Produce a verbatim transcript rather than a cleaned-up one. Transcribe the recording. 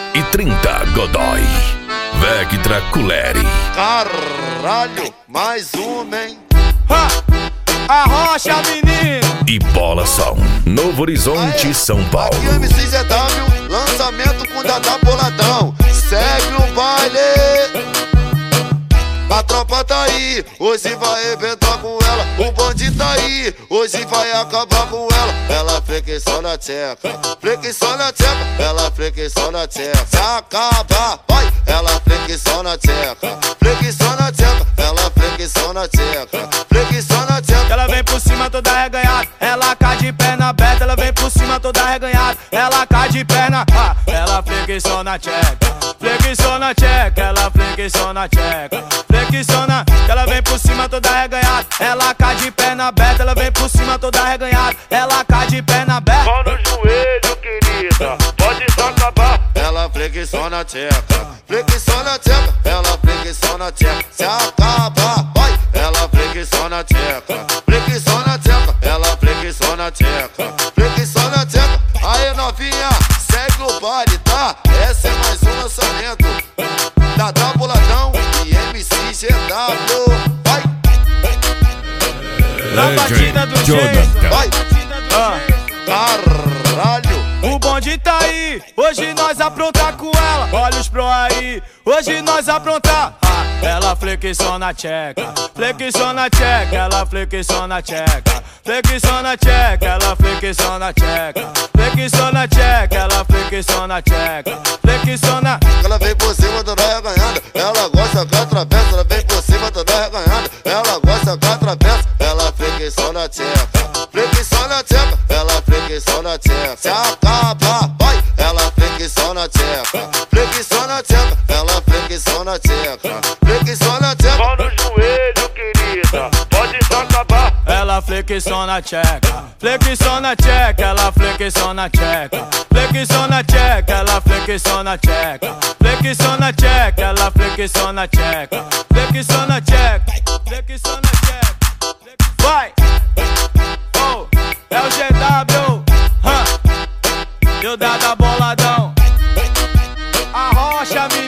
e trinta Godoy, Vectra Culeri. Caralho, mais uma, hein? Ha! Arrocha, menino! E Bola Som, Novo Horizonte, Aê, São Paulo. aqui M C Z W, lançamento com Dada Boladão. Segue o baile. A tropa tá aí, hoje vai arrebentar com ela. O bonde tá aí, hoje vai acabar com ela. Ela flexiona a tcheca, flexiona a tcheca. Ela flexiona a tcheca, se acaba, vai. Ela flexiona a tcheca, flexiona a tcheca. Ela flexiona a tcheca, flexiona a tcheca. Ela vem por cima toda reganhada, ela cai de perna aberta. Ela vem por cima toda reganhada, ela cai de perna. Ah, ela flexiona a tcheca, flexiona a tcheca. Ela flexiona a tcheca, flexiona. Ela vem por cima toda reganhada, ela cai de perna aberta. Ela vem por cima toda reganhada, ela cai de perna aberta. Mão no joelho, querida, pode só acabar. Ela flexiona a tcheca, flexiona a tcheca. Ela flexiona a tcheca, se acaba, vai. Ela flexiona a tcheca, flexiona a tcheca. Ela flexiona a tcheca, flexiona a tcheca. Aí novinha, segue o baile, tá? Essa é mais um lançamento Dada Boladão e M C Z W. Vai! Na batida do jeito, Vai! ah. Caralho! O bonde tá aí, hoje nós aprontar com ela. Olha os pro aí, hoje nós aprontar. Ah, ela flexiona a tcheca, flexiona a tcheca. Ela flexiona a tcheca, flexiona a tcheca. Ela flexiona a tcheca, flexiona a tcheca. Ela flexiona a tcheca, flexiona. Ela vem por cima toda reganhada, ela gosta que atravessa. Ela vem por cima toda reganhada, ela gosta que atravessa. Ela flexiona a tcheca, flexiona a tcheca. Ela flexiona a tcheca, se acaba, vai. Ela flexiona a tcheca, flexiona a tcheca. Ela flexiona a tcheca, flexiona a tcheca. Mão no joelho, querida, pode só acabar. Ela flexiona a tcheca, flexiona a tcheca. Ela flexiona a tcheca, flexiona a tcheca. Ela flexiona a tcheca, flexiona a tcheca. Ela flexiona a tcheca, flexiona a tcheca, flexiona a tcheca. Vai! Oh, é o G W, huh? E o Dada Boladão. Arrocha,